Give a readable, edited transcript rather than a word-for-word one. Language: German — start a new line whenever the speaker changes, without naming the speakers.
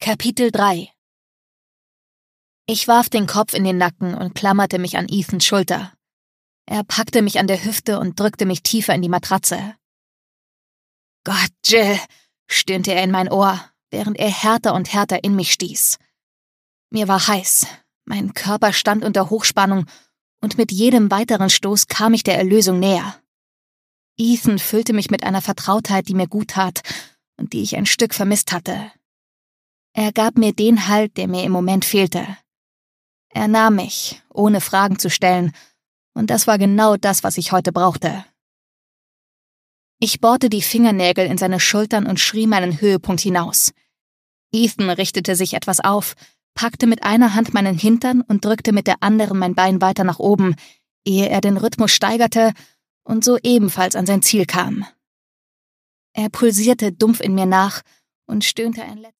Kapitel 3. Ich warf den Kopf in den Nacken und klammerte mich an Ethans Schulter. Er packte mich an der Hüfte und drückte mich tiefer in die Matratze. »Gott, Jill«, stöhnte er in mein Ohr, während er härter und härter in mich stieß. Mir war heiß, mein Körper stand unter Hochspannung und mit jedem weiteren Stoß kam ich der Erlösung näher. Ethan füllte mich mit einer Vertrautheit, die mir gut tat und die ich ein Stück vermisst hatte. Er gab mir den Halt, der mir im Moment fehlte. Er nahm mich, ohne Fragen zu stellen, und das war genau das, was ich heute brauchte. Ich bohrte die Fingernägel in seine Schultern und schrie meinen Höhepunkt hinaus. Ethan richtete sich etwas auf, packte mit einer Hand meinen Hintern und drückte mit der anderen mein Bein weiter nach oben, ehe er den Rhythmus steigerte und so ebenfalls an sein Ziel kam. Er pulsierte dumpf in mir nach und stöhnte ein letztes